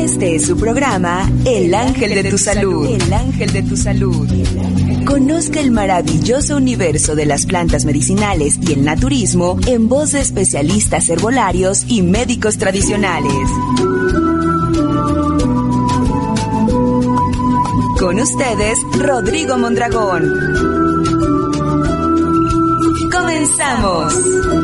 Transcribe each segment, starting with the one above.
Este es su programa El Ángel de tu Salud. El Ángel de tu Salud. Conozca el maravilloso universo de las plantas medicinales y el naturismo en voz de especialistas herbolarios y médicos tradicionales. Con ustedes, Rodrigo Mondragón. ¡Comenzamos!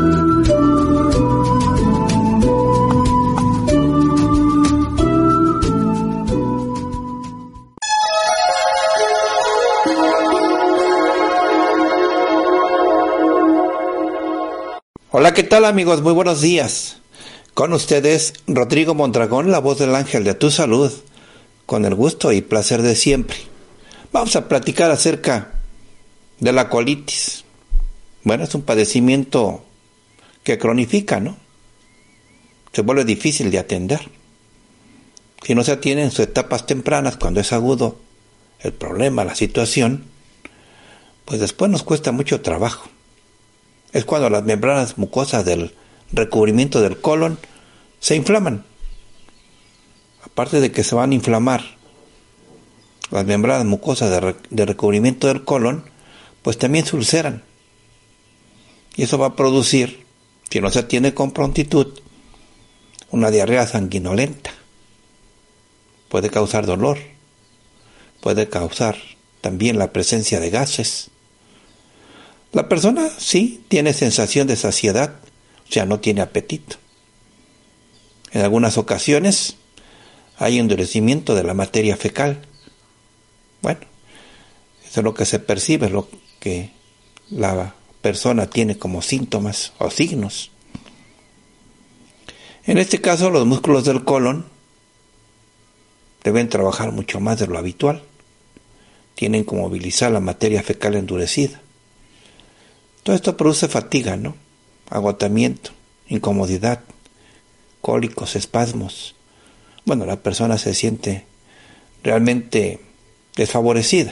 Hola, ¿qué tal amigos? Muy buenos días. Con ustedes, Rodrigo Mondragón, la voz del Ángel de tu Salud, con el gusto y placer de siempre. Vamos a platicar acerca de la colitis. Bueno, es un padecimiento que cronifica, ¿no? Se vuelve difícil de atender. Si no se atiende en sus etapas tempranas, cuando es agudo el problema, la situación, pues después nos cuesta mucho trabajo. Es cuando las membranas mucosas del recubrimiento del colon se inflaman. Aparte de que se van a inflamar las membranas mucosas de recubrimiento del colon, pues también se ulceran. Y eso va a producir, si no se atiende con prontitud, una diarrea sanguinolenta. Puede causar dolor. Puede causar también la presencia de gases. La persona sí tiene sensación de saciedad, o sea, no tiene apetito. En algunas ocasiones hay endurecimiento de la materia fecal. Bueno, eso es lo que se percibe, lo que la persona tiene como síntomas o signos. En este caso, los músculos del colon deben trabajar mucho más de lo habitual. Tienen que movilizar la materia fecal endurecida. Todo esto produce fatiga, ¿no? Agotamiento, incomodidad, cólicos, espasmos. Bueno, la persona se siente realmente desfavorecida.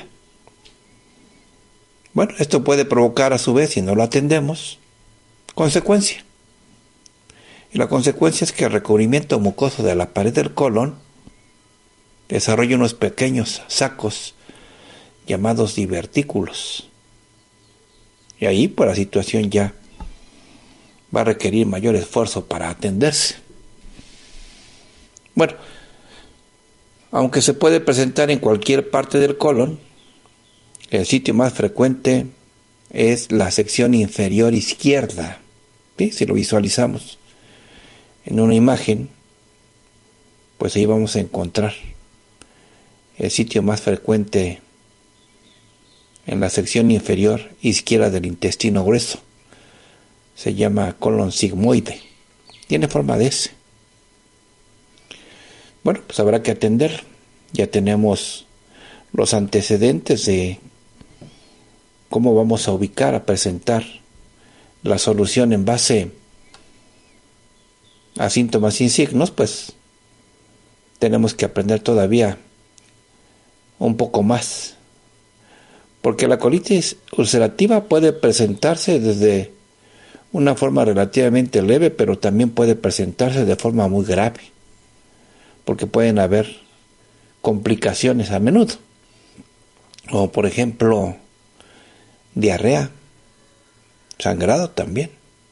Bueno, esto puede provocar a su vez, si no lo atendemos, consecuencia. Y la consecuencia es que el recubrimiento mucoso de la pared del colon desarrolla unos pequeños sacos llamados divertículos. Y ahí, pues la situación ya va a requerir mayor esfuerzo para atenderse. Bueno, aunque se puede presentar en cualquier parte del colon, el sitio más frecuente es la sección inferior izquierda. ¿Sí? Si lo visualizamos en una imagen, pues ahí vamos a encontrar el sitio más frecuente en la sección inferior izquierda del intestino grueso. Se llama colon sigmoide. Tiene forma de S. Bueno, pues habrá que atender. Ya tenemos los antecedentes de cómo vamos a ubicar, a presentar la solución en base a síntomas y signos, pues tenemos que aprender todavía un poco más. Porque la colitis ulcerativa puede presentarse desde una forma relativamente leve, pero también puede presentarse de forma muy grave, porque pueden haber complicaciones a menudo, como por ejemplo diarrea, sangrado también,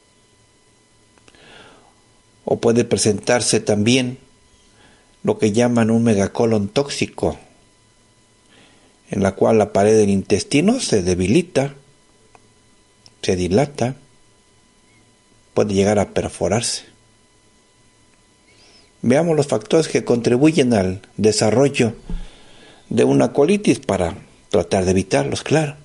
o puede presentarse también lo que llaman un megacolon tóxico, en la cual la pared del intestino se debilita, se dilata, puede llegar a perforarse. Veamos los factores que contribuyen al desarrollo de una colitis para tratar de evitarlos, claro.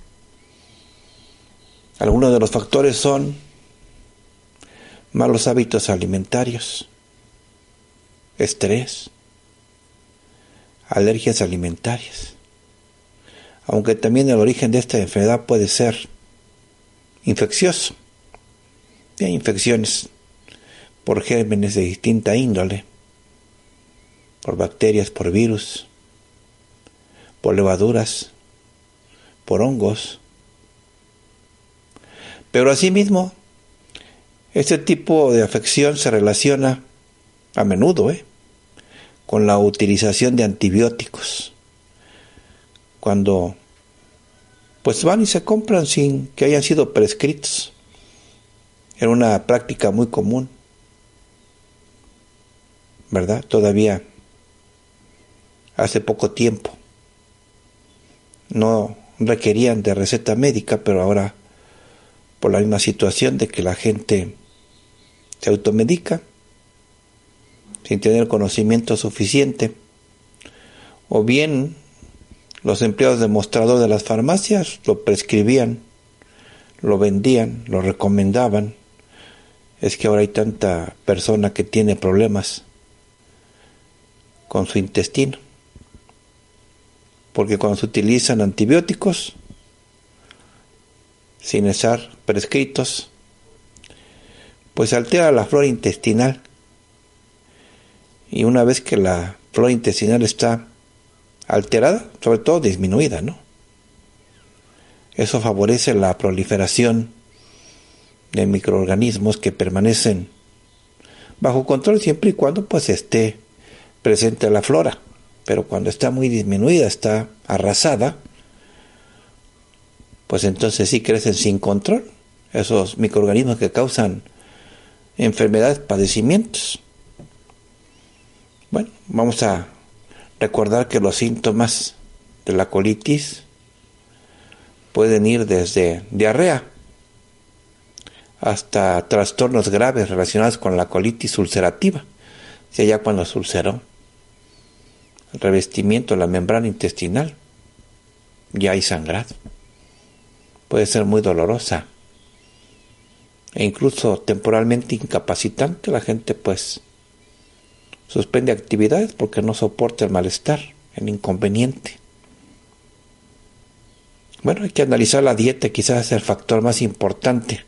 Algunos de los factores son malos hábitos alimentarios, estrés, alergias alimentarias. Aunque también el origen de esta enfermedad puede ser infeccioso. Hay infecciones por gérmenes de distinta índole, por bacterias, por virus, por levaduras, por hongos. Pero asimismo, este tipo de afección se relaciona a menudo con la utilización de antibióticos. Cuando pues van y se compran sin que hayan sido prescritos. Era una práctica muy común, ¿verdad? Todavía hace poco tiempo no requerían de receta médica, pero ahora por la misma situación de que la gente se automedica sin tener conocimiento suficiente, o bien los empleados de mostrador de las farmacias lo prescribían, lo vendían, lo recomendaban. Es que ahora hay tanta persona que tiene problemas con su intestino, porque cuando se utilizan antibióticos sin estar prescritos, pues altera la flora intestinal, y una vez que la flora intestinal está alterada, sobre todo disminuida, ¿no? Eso favorece la proliferación de microorganismos que permanecen bajo control siempre y cuando pues esté presente la flora, pero cuando está muy disminuida, está arrasada, pues entonces sí crecen sin control esos microorganismos que causan enfermedades, padecimientos. Bueno, vamos a recordar que los síntomas de la colitis pueden ir desde diarrea hasta trastornos graves relacionados con la colitis ulcerativa, o sea, ya cuando se ulceró el revestimiento de la membrana intestinal, ya hay sangrado. Puede ser muy dolorosa e incluso temporalmente incapacitante. La gente pues suspende actividades porque no soporta el malestar, el inconveniente. Bueno, hay que analizar la dieta, quizás es el factor más importante.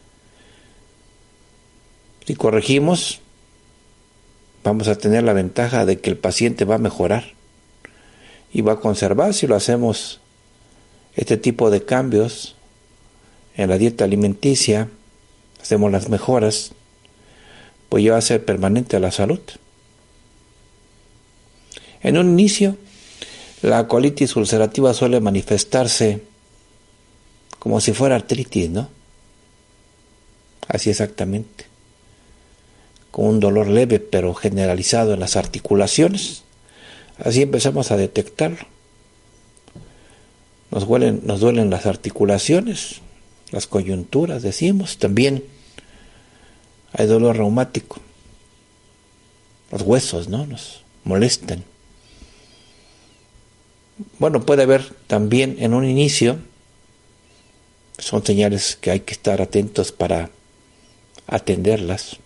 Si corregimos, vamos a tener la ventaja de que el paciente va a mejorar y va a conservar. Si lo hacemos este tipo de cambios en la dieta alimenticia, hacemos las mejoras, pues ya va a ser permanente la salud. En un inicio, la colitis ulcerativa suele manifestarse como si fuera artritis, ¿no? Así exactamente. Con un dolor leve pero generalizado en las articulaciones. Así empezamos a detectarlo. Nos duelen las articulaciones, las coyunturas, decimos. También hay dolor reumático. Los huesos, ¿no? Nos molestan. Bueno, puede haber también en un inicio, son señales que hay que estar atentos para atenderlas.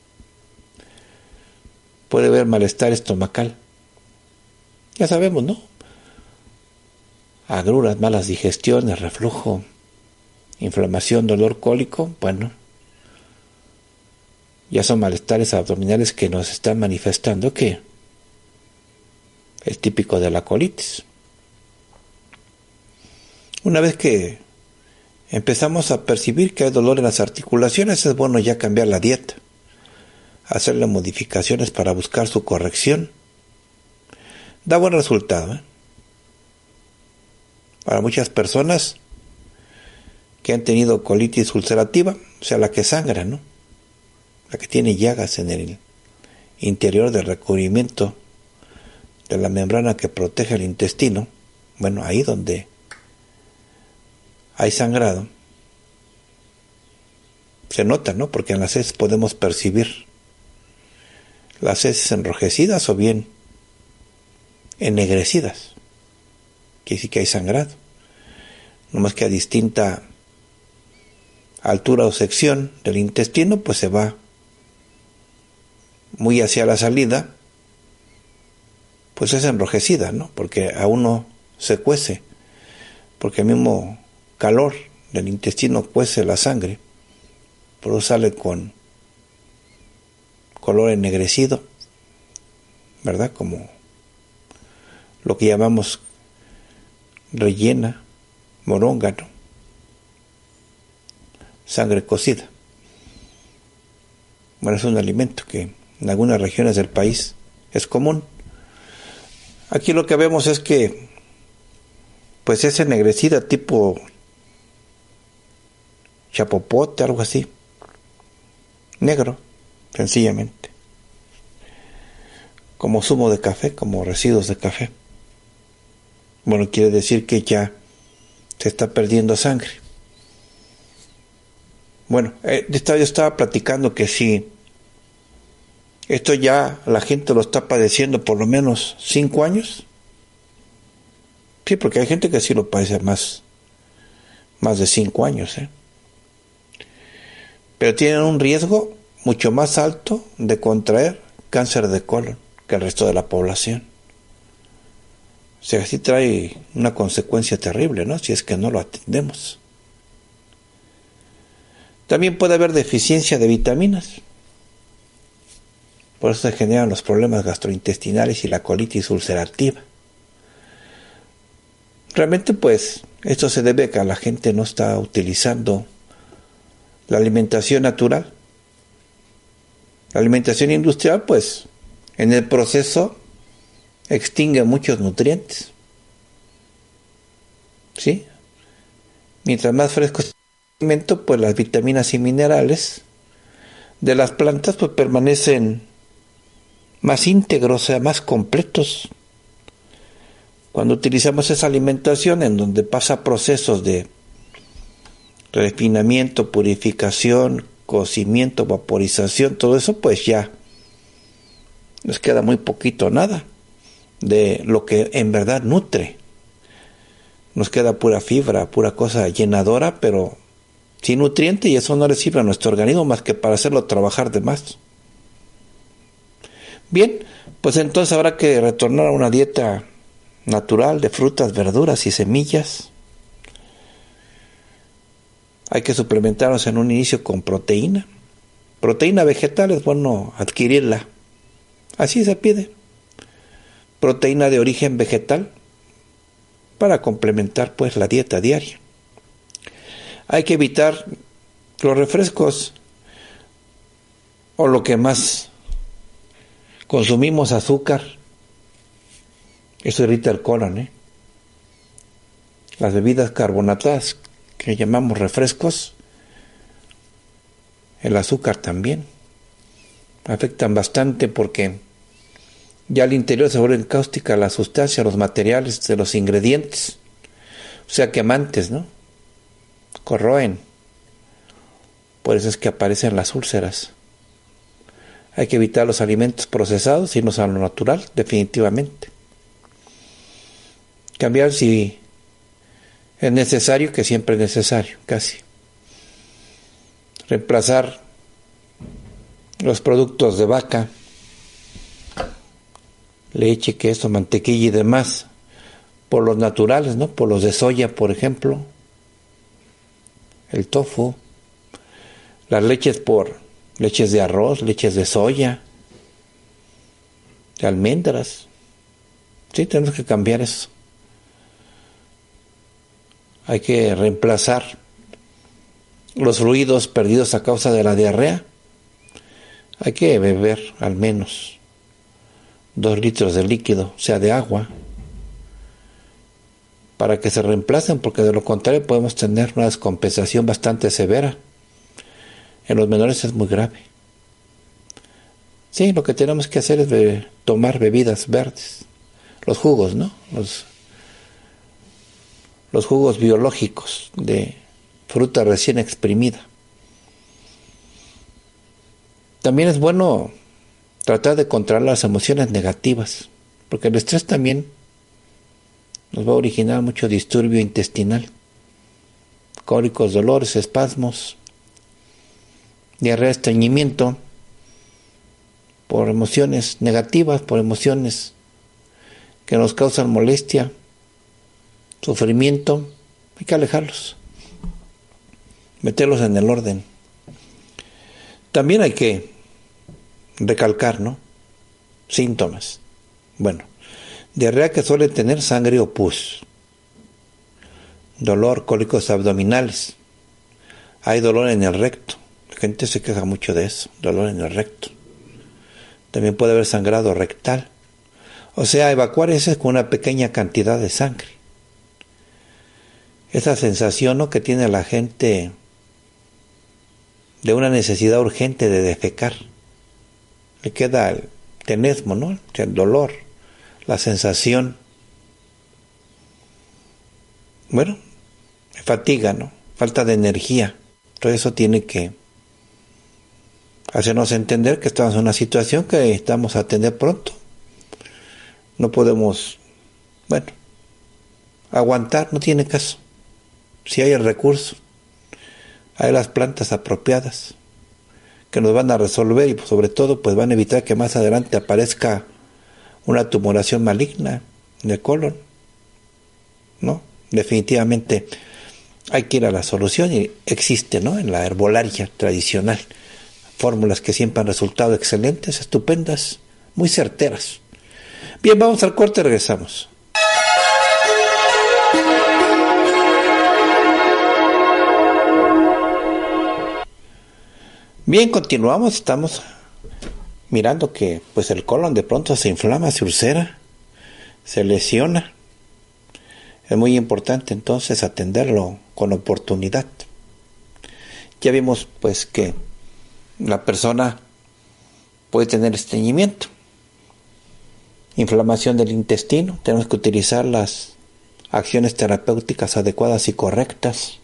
Puede haber malestar estomacal. Ya sabemos, ¿no? Agruras, malas digestiones, reflujo, inflamación, dolor cólico, bueno, ya son malestares abdominales que nos están manifestando que es típico de la colitis. Una vez que empezamos a percibir que hay dolor en las articulaciones, es bueno ya cambiar la dieta, hacerle modificaciones para buscar su corrección. Da buen resultado, ¿eh? Para muchas personas que han tenido colitis ulcerativa, o sea, la que sangra, ¿no? La que tiene llagas en el interior del recubrimiento de la membrana que protege el intestino, bueno, ahí donde hay sangrado, se nota, ¿no? Porque en las heces podemos percibir las heces enrojecidas o bien ennegrecidas, que sí que hay sangrado, no más que a distinta altura o sección del intestino, pues se va muy hacia la salida, pues es enrojecida, ¿no? Porque a uno se cuece, porque el mismo calor del intestino cuece la sangre, por eso sale con color ennegrecido, ¿verdad? Como lo que llamamos rellena, moronga, ¿no? Sangre cocida. Bueno, es un alimento que en algunas regiones del país es común. Aquí lo que vemos es que pues es ennegrecida tipo chapopote, algo así, negro, sencillamente, como zumo de café, como residuos de café. Bueno, quiere decir que ya se está perdiendo sangre. Bueno, yo estaba platicando que si esto ya la gente lo está padeciendo por lo menos 5 años. Sí, porque hay gente que sí lo padece más de 5 años, pero tienen un riesgo mucho más alto de contraer cáncer de colon que el resto de la población. O sea, sí trae una consecuencia terrible, ¿no? Si es que no lo atendemos. También puede haber deficiencia de vitaminas. Por eso se generan los problemas gastrointestinales y la colitis ulcerativa. Realmente, pues, esto se debe a que la gente no está utilizando la alimentación natural. La alimentación industrial, pues, en el proceso extingue muchos nutrientes. ¿Sí? Mientras más fresco es el alimento, pues las vitaminas y minerales de las plantas pues permanecen más íntegros, o sea, más completos. Cuando utilizamos esa alimentación en donde pasa procesos de refinamiento, purificación, cocimiento, vaporización, todo eso, pues ya nos queda muy poquito, nada de lo que en verdad nutre. Nos queda pura fibra, pura cosa llenadora, pero sin nutriente, y eso no le sirve a nuestro organismo más que para hacerlo trabajar de más. Bien, pues entonces habrá que retornar a una dieta natural de frutas, verduras y semillas. Hay que suplementarnos en un inicio con proteína. Proteína vegetal es bueno adquirirla. Así se pide. Proteína de origen vegetal para complementar pues la dieta diaria. Hay que evitar los refrescos o lo que más consumimos, azúcar. Eso irrita el colon, Las bebidas carbonatadas que llamamos refrescos, el azúcar también afectan bastante porque ya al interior se vuelven cáusticas las sustancias, los materiales de los ingredientes, o sea, quemantes, ¿no? Corroen. Por eso es que aparecen las úlceras. Hay que evitar los alimentos procesados, irnos a lo natural, definitivamente. Cambiar si es necesario, que siempre es necesario, casi. Reemplazar los productos de vaca, leche, queso, mantequilla y demás, por los naturales, ¿no? Por los de soya, por ejemplo, el tofu, las leches por leches de arroz, leches de soya, de almendras. Sí, tenemos que cambiar eso. Hay que reemplazar los fluidos perdidos a causa de la diarrea. Hay que beber al menos 2 litros de líquido, o sea, de agua, para que se reemplacen, porque de lo contrario podemos tener una descompensación bastante severa. En los menores es muy grave. Sí, lo que tenemos que hacer es tomar bebidas verdes, los jugos, ¿no? Los jugos biológicos de fruta recién exprimida. También es bueno tratar de controlar las emociones negativas, porque el estrés también nos va a originar mucho disturbio intestinal, cólicos, dolores, espasmos, diarrea, estreñimiento, por emociones negativas, por emociones que nos causan molestia, sufrimiento. Hay que alejarlos, meterlos en el orden. También hay que recalcar, ¿no? Síntomas. Bueno, diarrea que suele tener sangre o pus, dolor, cólicos abdominales, hay dolor en el recto. La gente se queja mucho de eso, dolor en el recto. También puede haber sangrado rectal O sea, evacuar eso es con una pequeña cantidad de sangre. Esa sensación, ¿no?, que tiene la gente de una necesidad urgente de defecar. Le queda el tenesmo, ¿no?, el dolor, la sensación. Bueno, fatiga, ¿no?, falta de energía. Todo eso tiene que hacernos entender que estamos en una situación que necesitamos atender pronto. No podemos, aguantar, no tiene caso. Si hay el recurso, hay las plantas apropiadas que nos van a resolver y sobre todo pues van a evitar que más adelante aparezca una tumoración maligna en el colon, ¿no? Definitivamente hay que ir a la solución y existe, ¿no?, en la herbolaria tradicional fórmulas que siempre han resultado excelentes, estupendas, muy certeras. Bien, vamos al corte y regresamos. Bien, continuamos, estamos mirando que pues el colon de pronto se inflama, se ulcera, se lesiona. Es muy importante entonces atenderlo con oportunidad. Ya vimos pues que la persona puede tener estreñimiento, inflamación del intestino. Tenemos que utilizar las acciones terapéuticas adecuadas y correctas.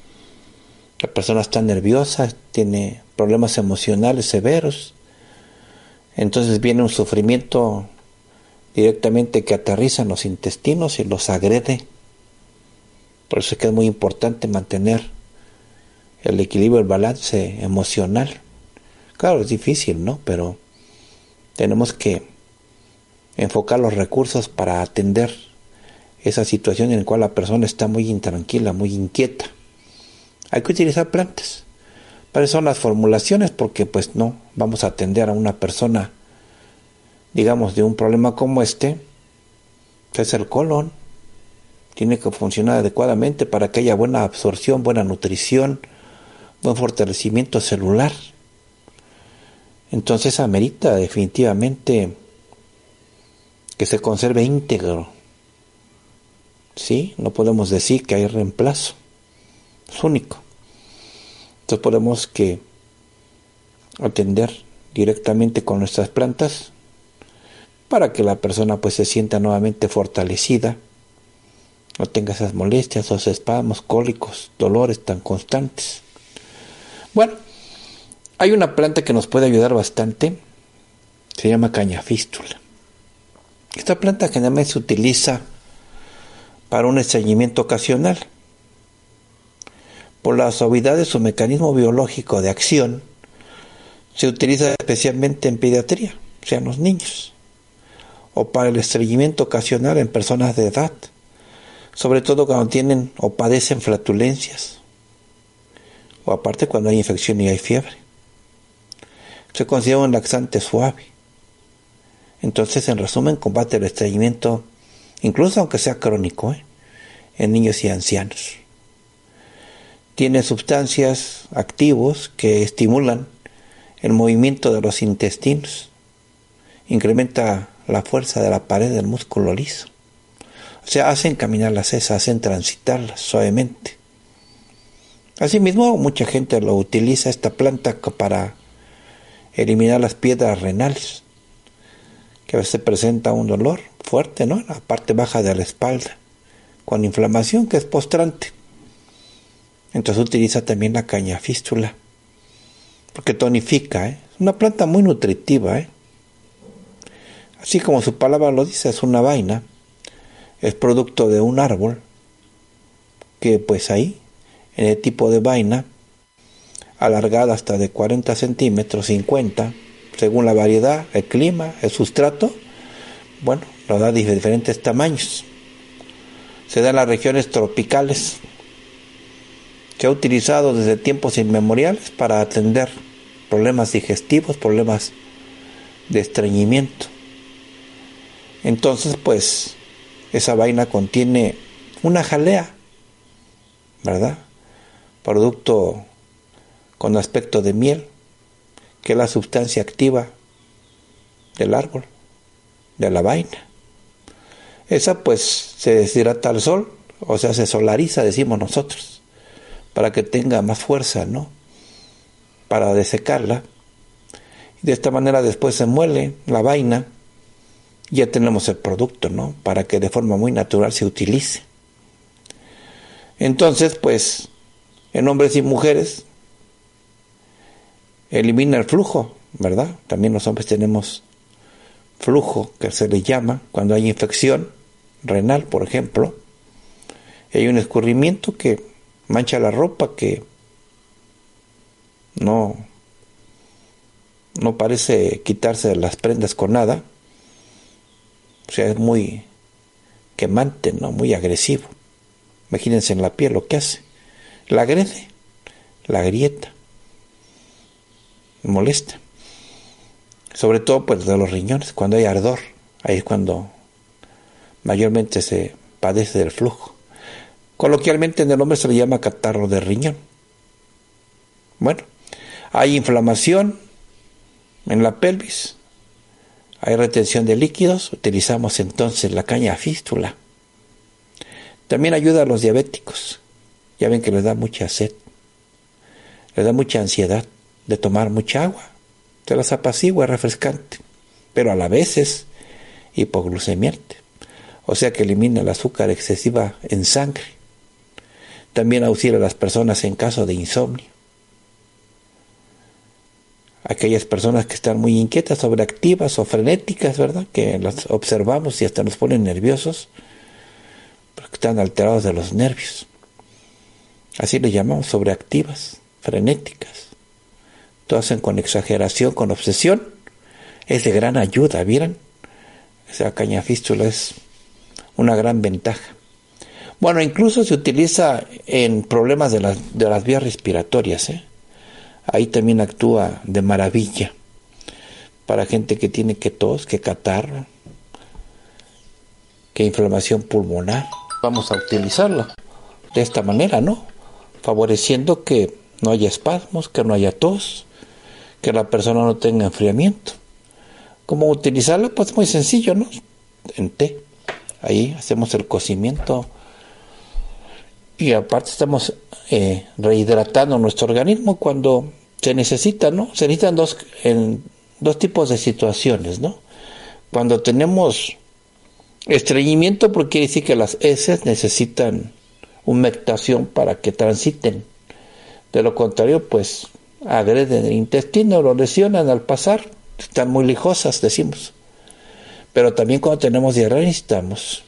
La persona está nerviosa, tiene problemas emocionales severos, entonces viene un sufrimiento directamente que aterriza en los intestinos y los agrede. Por eso es que es muy importante mantener el equilibrio, el balance emocional. Claro, es difícil, ¿no?, pero tenemos que enfocar los recursos para atender esa situación en la cual la persona está muy intranquila, muy inquieta. Hay que utilizar plantas. Para eso son las formulaciones, porque pues no vamos a atender a una persona, digamos, de un problema como este, que es el colon. Tiene que funcionar adecuadamente para que haya buena absorción, buena nutrición, buen fortalecimiento celular. Entonces amerita definitivamente que se conserve íntegro. ¿Sí? No podemos decir que hay reemplazo. Es único. Entonces podemos que atender directamente con nuestras plantas para que la persona pues se sienta nuevamente fortalecida, no tenga esas molestias, esos espasmos, cólicos, dolores tan constantes. Bueno, hay una planta que nos puede ayudar bastante, se llama cañafístula. Esta planta generalmente se utiliza para un estreñimiento ocasional. Por la suavidad de su mecanismo biológico de acción, se utiliza especialmente en pediatría, o sea, en los niños, o para el estreñimiento ocasional en personas de edad, sobre todo cuando tienen o padecen flatulencias, o aparte cuando hay infección y hay fiebre. Se considera un laxante suave. Entonces, en resumen, combate el estreñimiento, incluso aunque sea crónico, en niños y ancianos. Tiene sustancias activos que estimulan el movimiento de los intestinos, incrementa la fuerza de la pared del músculo liso. O sea, hacen caminar las heces, hacen transitarlas suavemente. Asimismo, mucha gente lo utiliza esta planta para eliminar las piedras renales, que a veces presenta un dolor fuerte, ¿no?, en la parte baja de la espalda, con inflamación que es postrante. Entonces utiliza también la cañafístula, porque tonifica, Es una planta muy nutritiva, Así como su palabra lo dice, es una vaina, es producto de un árbol, que pues ahí, en el tipo de vaina, alargada hasta de 40 centímetros, 50, según la variedad, el clima, el sustrato, lo da de diferentes tamaños. Se da en las regiones tropicales. Se ha utilizado desde tiempos inmemoriales para atender problemas digestivos, problemas de estreñimiento. Entonces, pues, esa vaina contiene una jalea, ¿verdad?, producto con aspecto de miel, que es la sustancia activa del árbol, de la vaina. Esa pues se deshidrata al sol, o sea, se solariza, decimos nosotros, para que tenga más fuerza, ¿no? Para desecarla. Y de esta manera después se muele la vaina, ya tenemos el producto, ¿no? Para que de forma muy natural se utilice. Entonces, pues, en hombres y mujeres, elimina el flujo, ¿verdad? También los hombres tenemos flujo, que se le llama, cuando hay infección renal, por ejemplo, y hay un escurrimiento que mancha la ropa, que no parece quitarse las prendas con nada, o sea, es muy quemante, ¿no? Muy agresivo. Imagínense en la piel lo que hace. La agrede, la agrieta, molesta. Sobre todo pues de los riñones, cuando hay ardor, ahí es cuando mayormente se padece del flujo. Coloquialmente en el hombre se le llama catarro de riñón. Bueno, hay inflamación en la pelvis, hay retención de líquidos, utilizamos entonces la caña fístula. También ayuda a los diabéticos, ya ven que les da mucha sed, les da mucha ansiedad de tomar mucha agua, se las apacigua, es refrescante, pero a la vez es hipoglucemiante, o sea que elimina el azúcar excesiva en sangre. También auxilia a las personas en caso de insomnio. Aquellas personas que están muy inquietas, sobreactivas o frenéticas, ¿verdad? Que las observamos y hasta nos ponen nerviosos, porque están alterados de los nervios. Así le llamamos, sobreactivas, frenéticas. Todo hacen con exageración, con obsesión. Es de gran ayuda, ¿vieron? Esa caña fístula es una gran ventaja. Bueno, incluso se utiliza en problemas de las vías respiratorias, ¿eh? Ahí también actúa de maravilla para gente que tiene que tos, que catarro, que inflamación pulmonar. Vamos a utilizarlo de esta manera, ¿no? Favoreciendo que no haya espasmos, que no haya tos, que la persona no tenga enfriamiento. ¿Cómo utilizarlo? Pues muy sencillo, ¿no? En té. Ahí hacemos el cocimiento y aparte estamos rehidratando nuestro organismo cuando se necesita, ¿no? Se necesitan dos tipos de situaciones, ¿no? Cuando tenemos estreñimiento, porque quiere decir que las heces necesitan humectación para que transiten. De lo contrario, pues agreden el intestino, lo lesionan al pasar, están muy lijosas, decimos. Pero también cuando tenemos diarrea necesitamos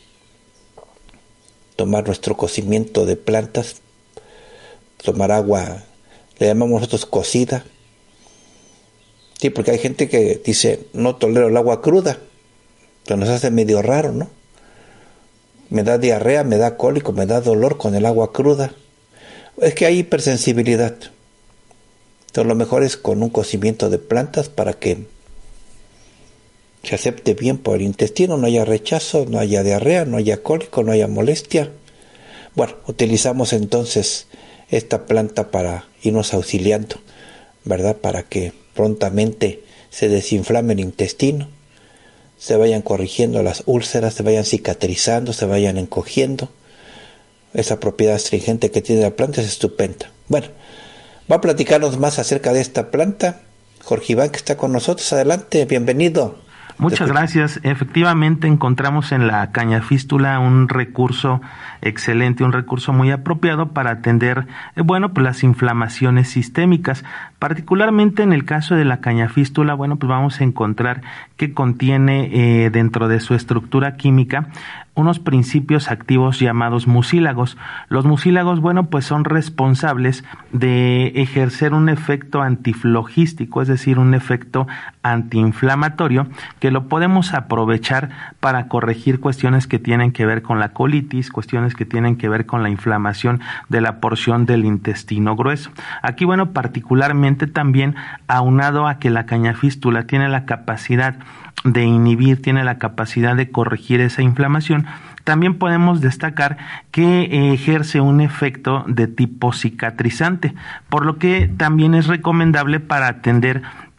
tomar nuestro cocimiento de plantas, tomar agua, le llamamos nosotros cocida. Sí, porque hay gente que dice, no tolero el agua cruda, que nos hace medio raro, ¿no? Me da diarrea, me da cólico, me da dolor con el agua cruda. Es que hay hipersensibilidad. Entonces lo mejor es con un cocimiento de plantas para que se acepte bien por el intestino, no haya rechazo, no haya diarrea, no haya cólico, no haya molestia. Bueno, utilizamos entonces esta planta para irnos auxiliando, ¿verdad? Para que prontamente se desinflame el intestino, se vayan corrigiendo las úlceras, se vayan cicatrizando, se vayan encogiendo. Esa propiedad astringente que tiene la planta es estupenda. Bueno, va a platicarnos más acerca de esta planta Jorge Iván, que está con nosotros. Adelante, bienvenido. Muchas gracias. Efectivamente encontramos en la caña fístula un recurso excelente, un recurso muy apropiado para atender, pues las inflamaciones sistémicas. Particularmente en el caso de la caña fístula, pues vamos a encontrar que contiene dentro de su estructura química unos principios activos llamados mucílagos. Los mucílagos, pues son responsables de ejercer un efecto antiflogístico, es decir, un efecto antiinflamatorio, que lo podemos aprovechar para corregir cuestiones que tienen que ver con la colitis, cuestiones que tienen que ver con la inflamación de la porción del intestino grueso. Aquí, particularmente también aunado a que la caña fístula tiene la capacidad de inhibir, tiene la capacidad de corregir esa inflamación, también podemos destacar que ejerce un efecto de tipo cicatrizante, por lo que también es recomendable para atender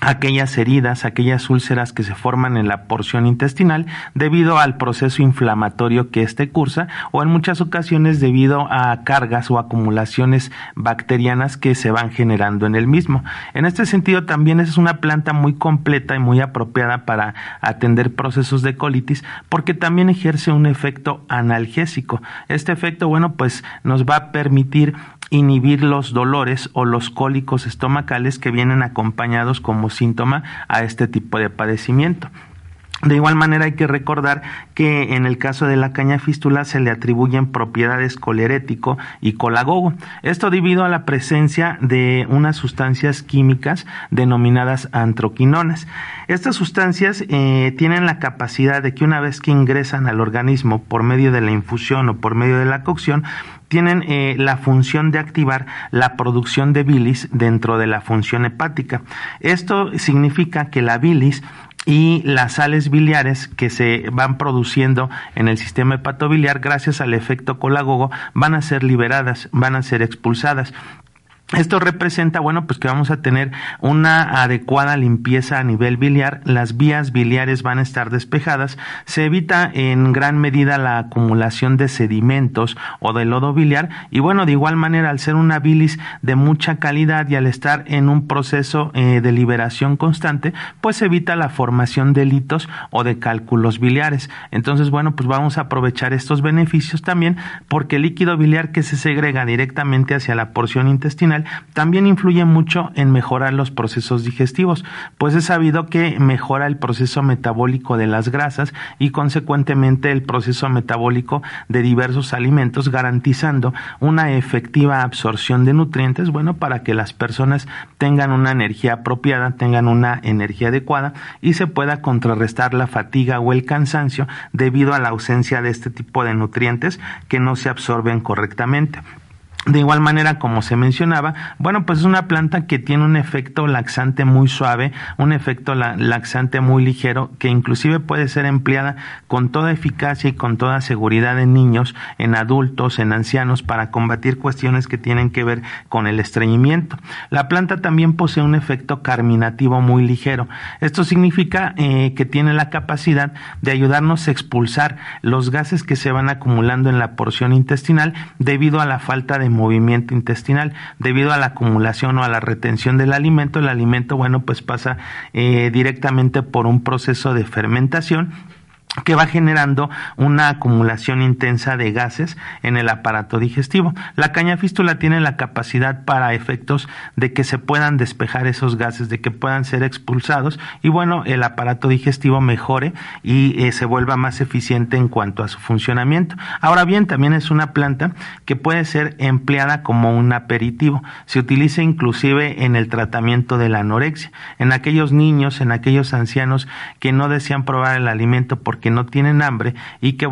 aquellas heridas, aquellas úlceras que se forman en la porción intestinal debido al proceso inflamatorio que éste cursa, o en muchas ocasiones debido a cargas o acumulaciones bacterianas que se van generando en el mismo. En este sentido, también es una planta muy completa y muy apropiada para atender procesos de colitis, porque también ejerce un efecto analgésico. Este efecto, pues nos va a permitir inhibir los dolores o los cólicos estomacales que vienen acompañados como síntoma a este tipo de padecimiento. De igual manera hay que recordar que en el caso de la caña fístula se le atribuyen propiedades colerético y colagogo. Esto debido a la presencia de unas sustancias químicas denominadas antroquinonas. Estas sustancias tienen la capacidad de que una vez que ingresan al organismo por medio de la infusión o por medio de la cocción, tienen la función de activar la producción de bilis dentro de la función hepática. Esto significa que la bilis y las sales biliares que se van produciendo en el sistema hepatobiliar gracias al efecto colagogo van a ser liberadas, van a ser expulsadas. Esto representa, que vamos a tener una adecuada limpieza a nivel biliar, las vías biliares van a estar despejadas, se evita en gran medida la acumulación de sedimentos o de lodo biliar y de igual manera al ser una bilis de mucha calidad y al estar en un proceso de liberación constante, pues evita la formación de litos o de cálculos biliares. Entonces, vamos a aprovechar estos beneficios también porque el líquido biliar que se segrega directamente hacia la porción intestinal también influye mucho en mejorar los procesos digestivos, pues es sabido que mejora el proceso metabólico de las grasas y consecuentemente el proceso metabólico de diversos alimentos, garantizando una efectiva absorción de nutrientes, para que las personas tengan una energía apropiada, tengan una energía adecuada y se pueda contrarrestar la fatiga o el cansancio debido a la ausencia de este tipo de nutrientes que no se absorben correctamente. De igual manera, como se mencionaba, es una planta que tiene un efecto laxante muy suave, un efecto laxante muy ligero, que inclusive puede ser empleada con toda eficacia y con toda seguridad en niños, en adultos, en ancianos, para combatir cuestiones que tienen que ver con el estreñimiento. La planta también posee un efecto carminativo muy ligero. Esto significa que tiene la capacidad de ayudarnos a expulsar los gases que se van acumulando en la porción intestinal debido a la falta de movimiento intestinal, debido a la acumulación o a la retención del alimento. El alimento, pasa directamente por un proceso de fermentación que va generando una acumulación intensa de gases en el aparato digestivo. La caña fístula tiene la capacidad para efectos de que se puedan despejar esos gases, de que puedan ser expulsados y el aparato digestivo mejore y se vuelva más eficiente en cuanto a su funcionamiento. Ahora bien, también es una planta que puede ser empleada como un aperitivo. Se utiliza inclusive en el tratamiento de la anorexia, en aquellos niños, en aquellos ancianos que no desean probar el alimento porque no tienen hambre y que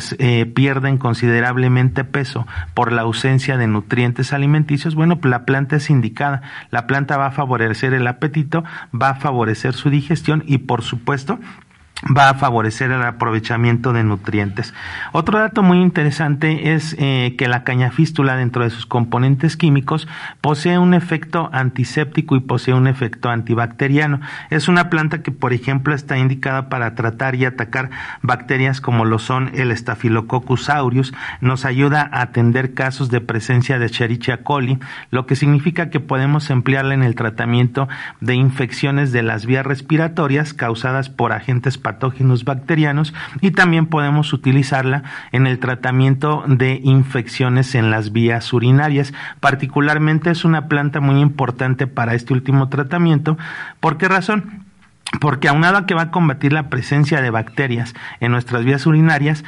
pierden considerablemente peso por la ausencia de nutrientes alimenticios. La planta es indicada. La planta va a favorecer el apetito, va a favorecer su digestión y por supuesto va a favorecer el aprovechamiento de nutrientes. Otro dato muy interesante es que la caña fístula, dentro de sus componentes químicos, posee un efecto antiséptico y posee un efecto antibacteriano. Es una planta que, por ejemplo, está indicada para tratar y atacar bacterias como lo son el Staphylococcus aureus. Nos ayuda a atender casos de presencia de Escherichia coli, lo que significa que podemos emplearla en el tratamiento de infecciones de las vías respiratorias causadas por agentes patógenos bacterianos y también podemos utilizarla en el tratamiento de infecciones en las vías urinarias. Particularmente es una planta muy importante para este último tratamiento. ¿Por qué razón? Porque aunado a que va a combatir la presencia de bacterias en nuestras vías urinarias,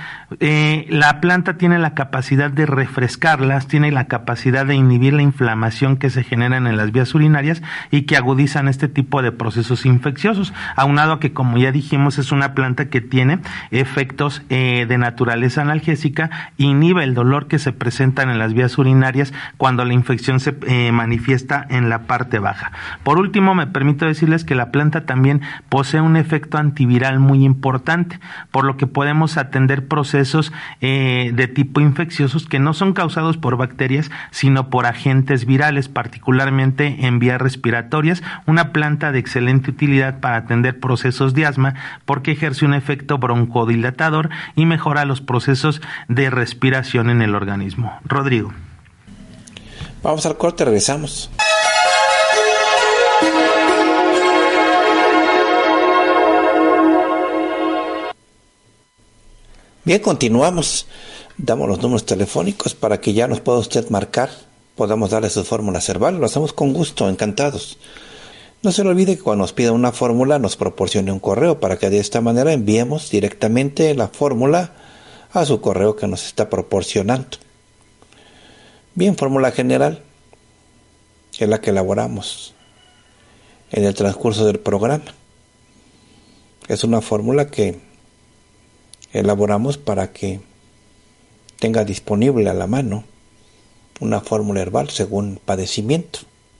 la planta tiene la capacidad de refrescarlas, tiene la capacidad de inhibir la inflamación que se generan en las vías urinarias y que agudizan este tipo de procesos infecciosos. Aunado a que, como ya dijimos, es una planta que tiene efectos de naturaleza analgésica, inhibe el dolor que se presentan en las vías urinarias cuando la infección se manifiesta en la parte baja. Por último, me permito decirles que la planta también posee un efecto antiviral muy importante, por lo que podemos atender procesos de tipo infecciosos que no son causados por bacterias, sino por agentes virales, particularmente en vías respiratorias. Una planta de excelente utilidad para atender procesos de asma porque ejerce un efecto broncodilatador y mejora los procesos de respiración en el organismo. Rodrigo. Vamos al corte, regresamos. Bien, continuamos. Damos los números telefónicos para que ya nos pueda usted marcar, podamos darle sus fórmulas herbales. Lo hacemos con gusto, encantados. No se le olvide que cuando nos pida una fórmula nos proporcione un correo para que de esta manera enviemos directamente la fórmula a su correo que nos está proporcionando. Bien, fórmula general es la que elaboramos en el transcurso del programa. Es una fórmula que elaboramos para que tenga disponible a la mano una fórmula herbal según padecimiento.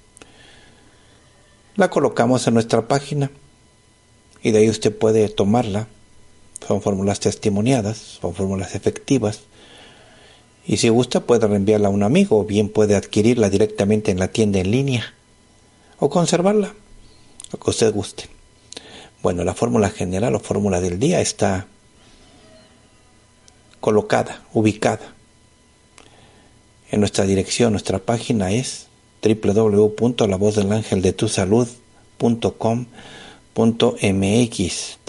La colocamos en nuestra página y de ahí usted puede tomarla. Son fórmulas testimoniadas, son fórmulas efectivas. Y si gusta puede reenviarla a un amigo o bien puede adquirirla directamente en la tienda en línea o conservarla, lo que usted guste. Bueno, la fórmula general o fórmula del día está colocada, ubicada en nuestra dirección. Nuestra página es www.lavozdelangeldetusalud.com.mx,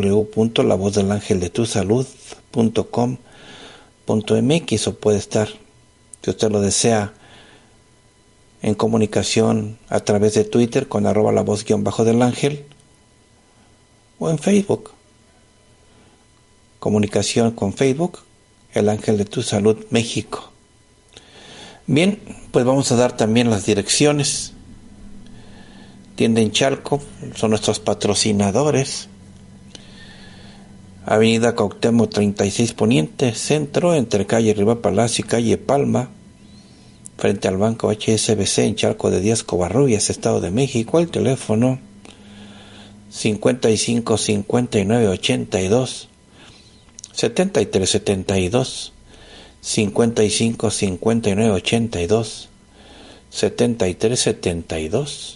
www.lavozdelangeldetusalud.com.mx, o puede estar, si usted lo desea, en comunicación a través de Twitter con @lavoz_del-ángel o en Facebook. Comunicación con Facebook, El Ángel de tu Salud México. Bien, pues vamos a dar también las direcciones. Tienda en Chalco, son nuestros patrocinadores. Avenida Cuauhtémoc 36 Poniente, Centro, entre calle Riva Palacio y calle Palma, frente al Banco HSBC en Chalco de Díaz Covarrubias, Estado de México. El teléfono 55 59 82 73 72, 55 59 82 73 72.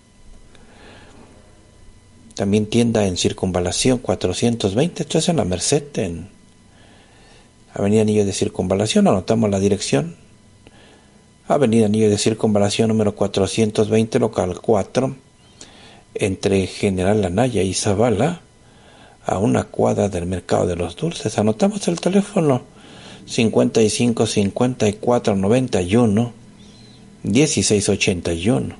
También tienda en Circunvalación 420, esto es en La Merced, en Avenida Anillo de Circunvalación. Anotamos la dirección: Avenida Anillo de Circunvalación número 420, local 4, entre General Anaya y Zavala, a una cuadra del Mercado de los Dulces. Anotamos el teléfono: 55 54 91 16 81,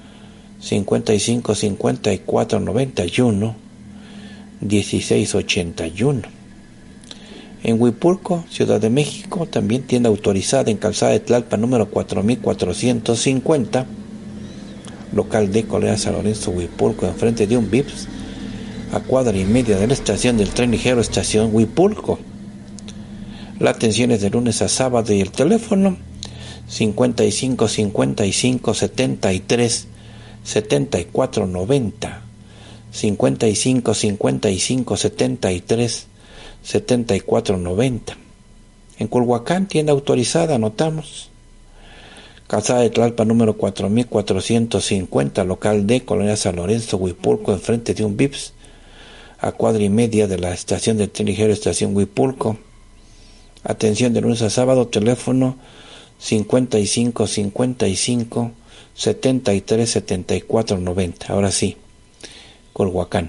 55 54 91 16 81. En Huipulco, Ciudad de México, también tienda autorizada en Calzada de Tlalpan número 4450, local de Colonia San Lorenzo, Huipulco, enfrente de un Vips, a cuadra y media de la estación del tren ligero Estación Huipulco. La atención es de lunes a sábado y el teléfono 55 55 73 74 90, 55 55 73 74 90. En Culhuacán, tienda autorizada, anotamos: Calzada de Tlalpan número 4450, local de Colonia San Lorenzo, Huipulco, enfrente de un Vips, a cuadra y media de la estación del tren ligero Estación Huipulco. Atención de lunes a sábado, teléfono 55 55 73 74 90. Ahora sí, Culhuacán.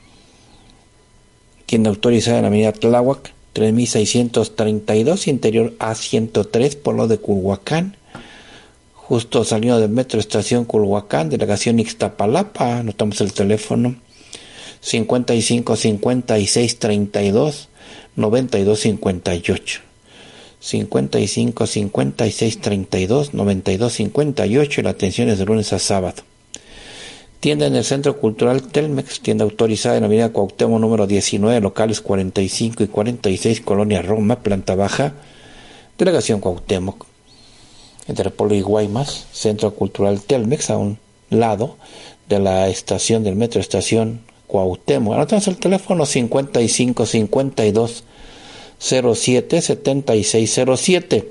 Tienda autorizada en la avenida Tláhuac 3632, interior A103, Polo de Culhuacán, justo saliendo del metro Estación Culhuacán, delegación Ixtapalapa. Anotamos el teléfono: 55 56 32 92 58, 55 56 32 92 58. Y la atención es de lunes a sábado. Tienda en el Centro Cultural Telmex, tienda autorizada en la avenida Cuauhtémoc número 19, locales 45 y 46, Colonia Roma, planta baja, delegación Cuauhtémoc, entre Polo y Guaymas. Centro Cultural Telmex, a un lado de la estación del metro Estación Cuauhtémoc. Anotamos el teléfono 5552 07 7607.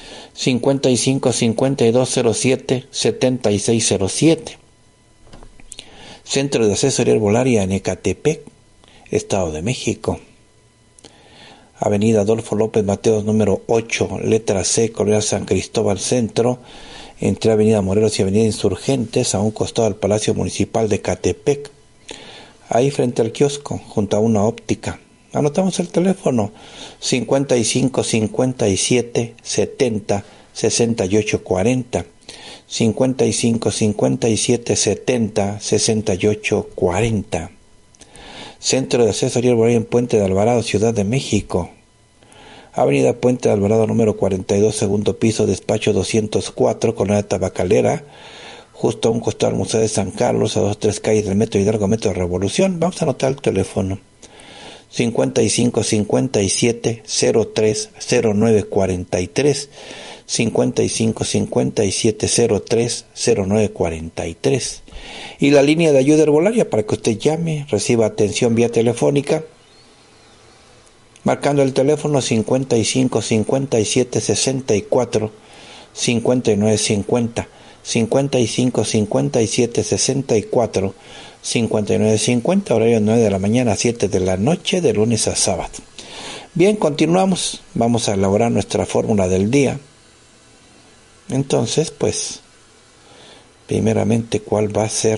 555207 7607. Centro de Asesoría Herbolaria en Ecatepec, Estado de México. Avenida Adolfo López Mateos, número 8, letra C, Colonia San Cristóbal Centro, entre Avenida Morelos y Avenida Insurgentes, a un costado del Palacio Municipal de Ecatepec. Ahí frente al kiosco, junto a una óptica. Anotamos el teléfono 55 57 70 68 40. 55 57 70 68 40. Centro de Asesoría Herbolaria en Puente de Alvarado, Ciudad de México. Avenida Puente de Alvarado, número 42, segundo piso, despacho 204, Colonia Tabacalera, justo a un costado del Museo de San Carlos, a 2 o 3 calles del Metro Hidalgo, Metro de Revolución. Vamos a anotar el teléfono 55 57 03 09 43. 55 57 03 09 43. Y la línea de ayuda herbolaria para que usted llame, reciba atención vía telefónica, marcando el teléfono 55 57 64 59 50. 55 57 64 59 50, horario 9 de la mañana a 7 de la noche, de lunes a sábado. Bien, continuamos. Vamos a elaborar nuestra fórmula del día. Entonces, pues, primeramente, ¿cuál va a ser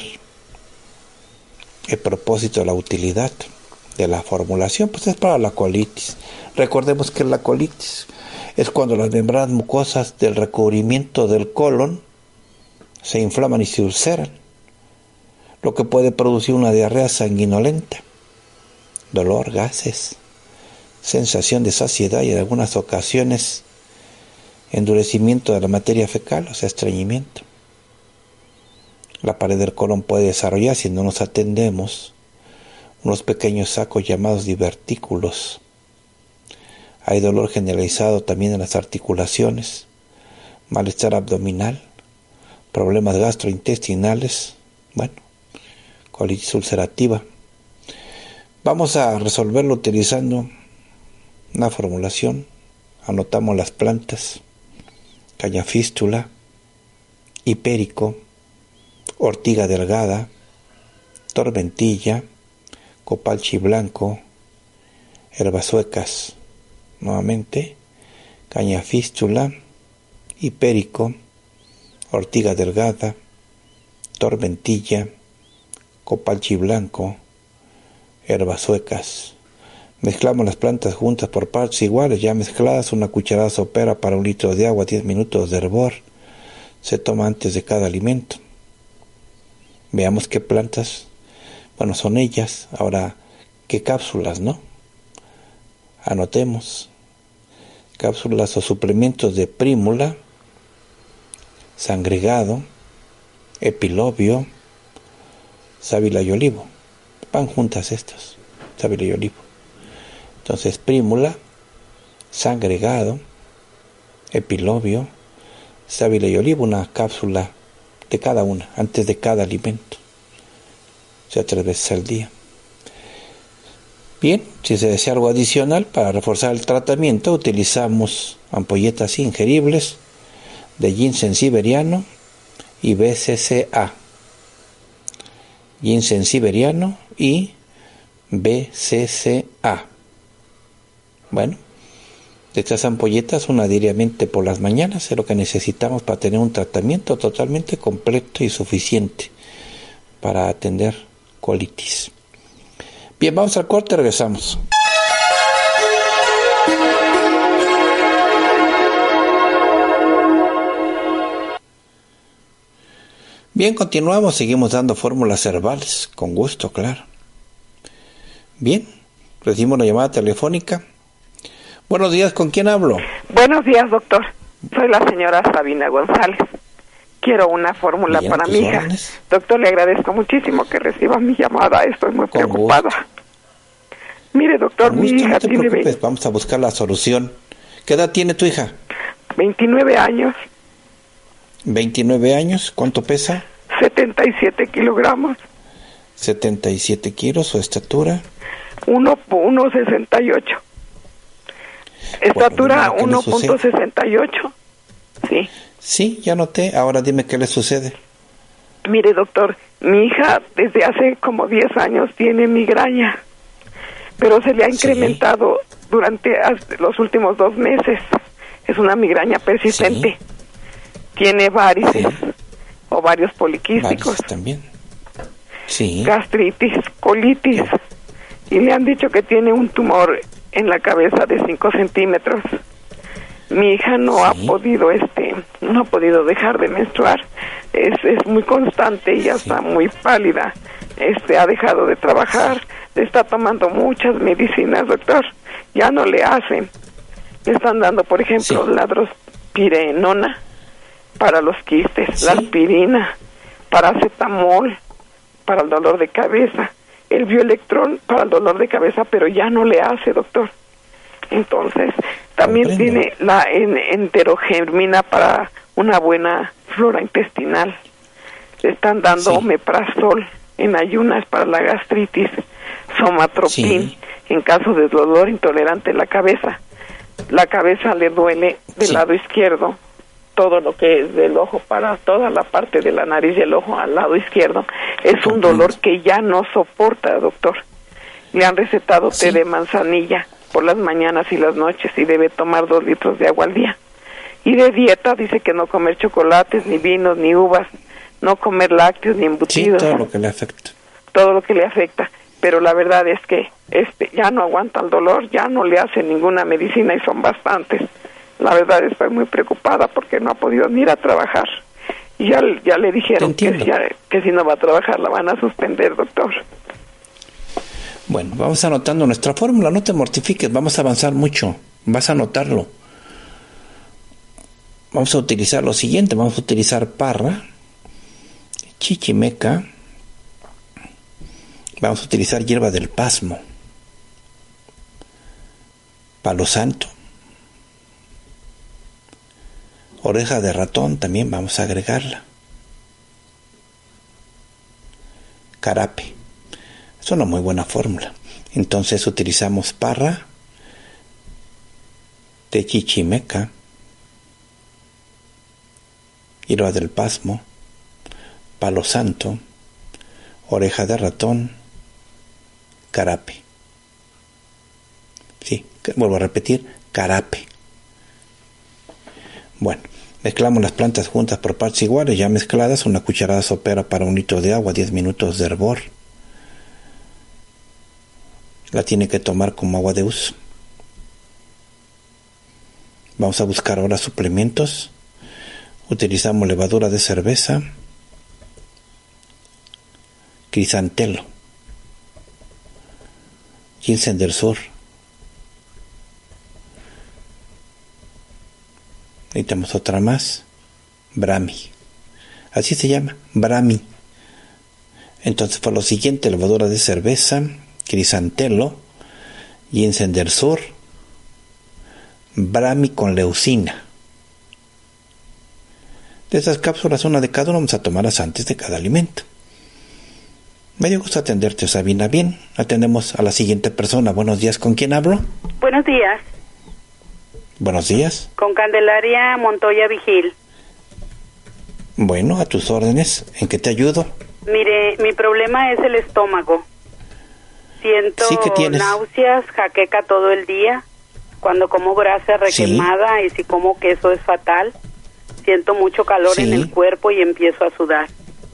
el propósito, la utilidad de la formulación? Pues es para la colitis. Recordemos que la colitis es cuando las membranas mucosas del recubrimiento del colon se inflaman y se ulceran, lo que puede producir una diarrea sanguinolenta, dolor, gases, sensación de saciedad y en algunas ocasiones endurecimiento de la materia fecal, o sea, estreñimiento. La pared del colon puede desarrollar, si no nos atendemos, unos pequeños sacos llamados divertículos. Hay dolor generalizado también en las articulaciones, malestar abdominal, problemas gastrointestinales, colitis ulcerativa. Vamos a resolverlo utilizando una formulación. Anotamos las plantas: cañafístula, hipérico, ortiga delgada, tormentilla, copalchi blanco, herbas suecas. Nuevamente, cañafístula, hipérico, ortiga delgada, tormentilla, copalchi blanco, herbas suecas. Mezclamos las plantas juntas por partes iguales, ya mezcladas, una cucharada sopera para 1 litro de agua, 10 minutos de hervor. Se toma antes de cada alimento. Veamos qué plantas, son ellas. Ahora, qué cápsulas, ¿no? Anotemos. Cápsulas o suplementos de prímula, sangregado, epilobio, sábila y olivo. Van juntas estas, sábila y olivo. Entonces, prímula, sangregado, epilobio, sábila y olivo, una cápsula de cada una, antes de cada alimento. O sea, 3 veces al día. Bien, si se desea algo adicional para reforzar el tratamiento, utilizamos ampolletas ingeribles de ginseng siberiano y BCCA. Ginseng siberiano y BCCA. De estas ampolletas, una diariamente por las mañanas, es lo que necesitamos para tener un tratamiento totalmente completo y suficiente para atender colitis. Bien, vamos al corte, regresamos. Bien, continuamos, seguimos dando fórmulas herbales, con gusto, claro. Bien, recibimos una llamada telefónica. Buenos días, ¿con quién hablo? Buenos días, doctor. Soy la señora Sabina González. Quiero una fórmula para mi hija. Órdenes. Doctor, le agradezco muchísimo que reciba mi llamada. Estoy muy preocupada. Mire, doctor, mi hija no te tiene... preocupes, vamos a buscar la solución. ¿Qué edad tiene tu hija? 29 años. 29 años, ¿cuánto pesa? 77 kilogramos. 77 kilos, su estatura. 1.68. Estatura 1.68. Sí. Sí, ya noté. Ahora dime qué le sucede. Mire, doctor, mi hija desde hace como 10 años tiene migraña, pero se le ha incrementado durante los últimos 2 meses. Es una migraña persistente. Sí. Tiene varices, ovarios poliquísticos. Varices también. Sí. Gastritis, colitis. Y le han dicho que tiene un tumor en la cabeza de 5 centímetros. Mi hija no ha podido dejar de menstruar. Es muy constante y ya está muy pálida. Ha dejado de trabajar, está tomando muchas medicinas, doctor. Ya no le hacen. Le están dando, por ejemplo, la drospirenona para los quistes, la aspirina, paracetamol para el dolor de cabeza, el bioelectrón para el dolor de cabeza, pero ya no le hace, doctor. Entonces, también tiene la enterogermina para una buena flora intestinal. Le están dando omeprazol en ayunas para la gastritis, somatropin en caso de dolor intolerante en la cabeza. La cabeza le duele del lado izquierdo, todo lo que es del ojo para toda la parte de la nariz y el ojo al lado izquierdo. Es un dolor que ya no soporta, doctor. Le han recetado té de manzanilla por las mañanas y las noches y debe tomar 2 litros de agua al día. Y de dieta dice que no comer chocolates, ni vinos, ni uvas, no comer lácteos, ni embutidos. Sí, todo lo que le afecta. Todo lo que le afecta. Pero la verdad es que ya no aguanta el dolor, ya no le hace ninguna medicina y son bastantes. La verdad estoy muy preocupada porque no ha podido ni ir a trabajar. Y ya le dijeron que si no va a trabajar la van a suspender, doctor. Bueno, vamos anotando nuestra fórmula, no te mortifiques, vamos a avanzar mucho, vas a anotarlo. Vamos a utilizar lo siguiente, vamos a utilizar parra, chichimeca, vamos a utilizar hierba del pasmo, palo santo, oreja de ratón también vamos a agregarla, carape. Es una muy buena fórmula. Entonces utilizamos parra de chichimeca, hierba del pasmo, palo santo, oreja de ratón, carape. Sí, vuelvo a repetir, carape. Bueno, mezclamos las plantas juntas por partes iguales, ya mezcladas, una cucharada sopera para 1 litro de agua, 10 minutos de hervor. La tiene que tomar como agua de uso. Vamos a buscar ahora suplementos. Utilizamos levadura de cerveza, crisantelo, ginseng del sur. Necesitamos otra más, Brahmi. Así se llama, Brahmi. Entonces, por lo siguiente, levadura de cerveza, crisantelo, ginseng del sur, Brahmi con leucina. De esas cápsulas, una de cada uno, vamos a tomarlas antes de cada alimento. Me dio gusto atenderte, Sabina. Bien, atendemos a la siguiente persona. Buenos días, ¿con quién hablo? Buenos días. Buenos días. Con Candelaria Montoya Vigil. Bueno, a tus órdenes. ¿En qué te ayudo? Mire, mi problema es el estómago. Siento náuseas, jaqueca todo el día. Cuando como grasa requemada y si como queso es fatal. Siento mucho calor en el cuerpo y empiezo a sudar.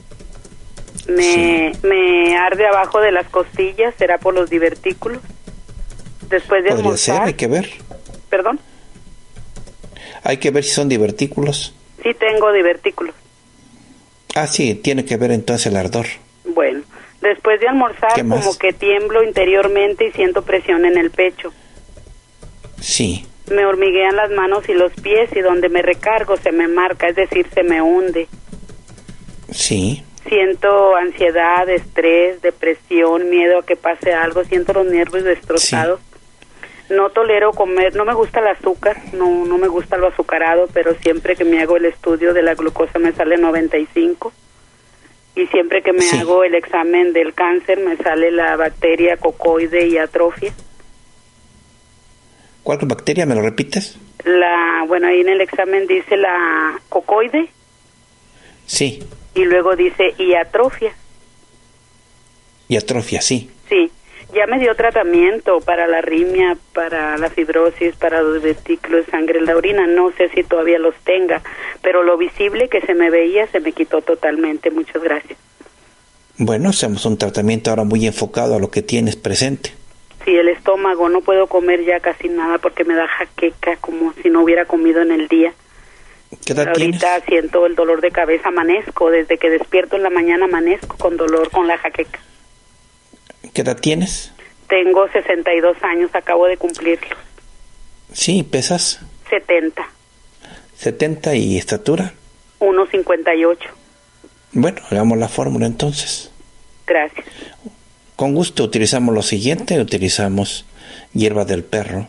Me arde abajo de las costillas, ¿será por los divertículos? Después de almorzar. Podría ser, hay que ver. ¿Perdón? Hay que ver si son divertículos. Sí, tengo divertículos. Ah, sí, tiene que ver entonces el ardor. Bueno, después de almorzar como que tiemblo interiormente y siento presión en el pecho. Sí. Me hormiguean las manos y los pies y donde me recargo se me marca, es decir, se me hunde. Sí. Siento ansiedad, estrés, depresión, miedo a que pase algo, siento los nervios destrozados. Sí. No tolero comer, no me gusta el azúcar, no me gusta lo azucarado, pero siempre que me hago el estudio de la glucosa me sale 95. Y siempre que me hago el examen del cáncer me sale la bacteria cocoide y atrofia. ¿Cuál bacteria? ¿Me lo repites? Bueno, ahí en el examen dice la cocoide. Sí. Y luego dice y atrofia. Y atrofia, sí. Sí. Ya me dio tratamiento para la arritmia, para la fibrosis, para los vesículos de sangre en la orina. No sé si todavía los tenga, pero lo visible que se me veía se me quitó totalmente. Muchas gracias. Bueno, hacemos un tratamiento ahora muy enfocado a lo que tienes presente. Sí, el estómago, no puedo comer ya casi nada porque me da jaqueca, como si no hubiera comido en el día. ¿Qué edad Ahorita tienes? siento el dolor de cabeza, amanezco, desde que despierto en la mañana amanezco con dolor, con la jaqueca. ¿Qué edad tienes? Tengo 62 años, acabo de cumplirlo. Sí, ¿pesas? 70. 70 y estatura. 1,58. Bueno, hagamos la fórmula entonces. Gracias. Con gusto utilizamos lo siguiente, utilizamos hierba del perro,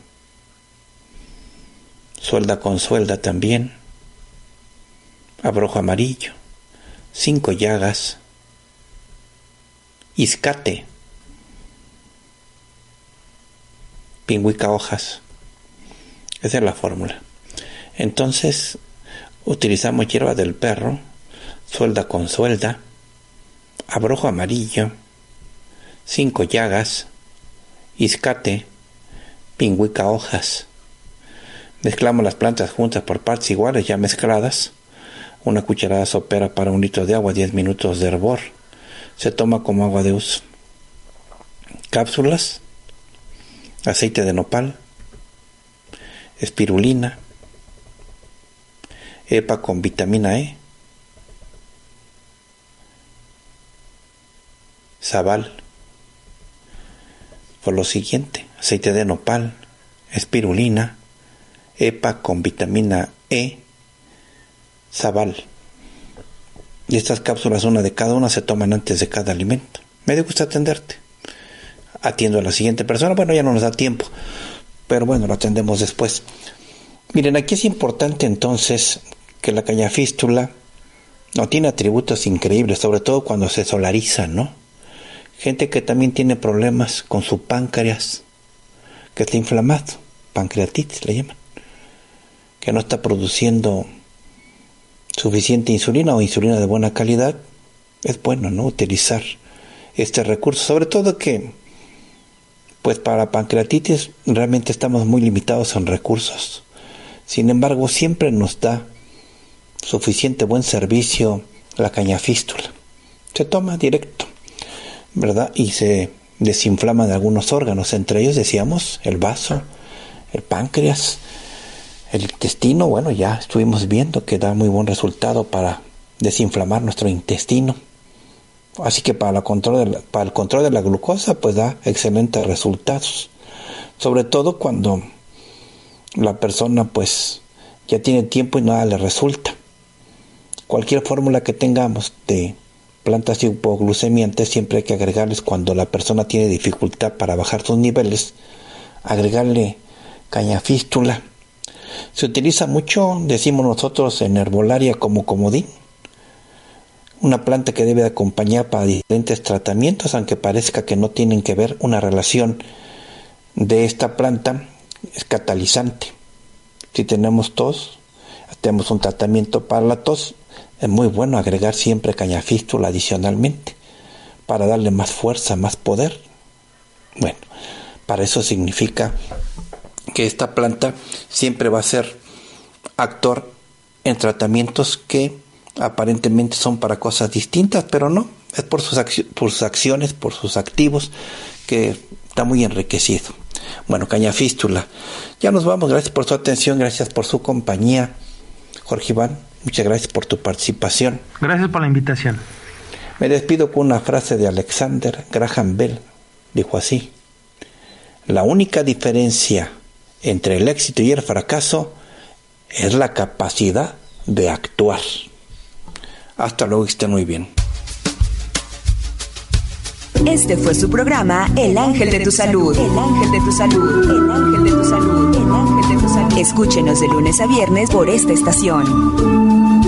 suelda con suelda también, abrojo amarillo, 5 llagas, iscate, pingüica hojas. Esa es la fórmula. Entonces utilizamos hierba del perro, suelda con suelda, abrojo amarillo, 5 llagas, iscate, pingüica hojas. Mezclamos las plantas juntas por partes iguales ya mezcladas. Una cucharada sopera para 1 litro de agua, 10 minutos de hervor. Se toma como agua de uso. Cápsulas, aceite de nopal, espirulina, EPA con vitamina E, Sabal. Por lo siguiente, aceite de nopal, espirulina, EPA con vitamina E, Sabal. Y estas cápsulas, una de cada una, se toman antes de cada alimento. Me gusta atenderte. Atiendo a la siguiente persona. Bueno, ya no nos da tiempo, pero bueno, lo atendemos después. Miren, aquí es importante entonces que la cañafístula no tiene atributos increíbles, sobre todo cuando se solariza, ¿no? Gente que también tiene problemas con su páncreas, que está inflamado, pancreatitis le llaman, que no está produciendo suficiente insulina o insulina de buena calidad. Es bueno, ¿no?, utilizar este recurso, sobre todo que pues para la pancreatitis realmente estamos muy limitados en recursos. Sin embargo, siempre nos da suficiente buen servicio la cañafístula. Se toma directo, ¿verdad? Y se desinflaman algunos órganos, entre ellos decíamos el vaso, el páncreas, el intestino. Bueno, ya estuvimos viendo que da muy buen resultado para desinflamar nuestro intestino. Así que para el control de la glucosa, pues da excelentes resultados. Sobre todo cuando la persona pues ya tiene tiempo y nada le resulta. Cualquier fórmula que tengamos de plantas hipoglucemiantes, siempre hay que agregarles, cuando la persona tiene dificultad para bajar sus niveles, agregarle cañafístula. Se utiliza mucho, decimos nosotros en herbolaria, como comodín. Una planta que debe acompañar para diferentes tratamientos, aunque parezca que no tienen que ver una relación de esta planta, es catalizante. Si tenemos tos, tenemos un tratamiento para la tos, es muy bueno agregar siempre cañafístula adicionalmente, para darle más fuerza, más poder. Bueno, para eso significa que esta planta siempre va a ser actor en tratamientos que aparentemente son para cosas distintas, pero no, es por sus acciones, por sus activos, que está muy enriquecido. Bueno, cañafístula. Ya nos vamos, gracias por su atención, gracias por su compañía. Jorge Iván, muchas gracias por tu participación. Gracias por la invitación. Me despido con una frase de Alexander Graham Bell. Dijo así: la única diferencia entre el éxito y el fracaso es la capacidad de actuar. Hasta luego, que estén muy bien. Este fue su programa El Ángel de tu Salud. El Ángel de tu Salud. El Ángel de tu Salud. El Ángel de tu Salud. Escúchenos de lunes a viernes por esta estación.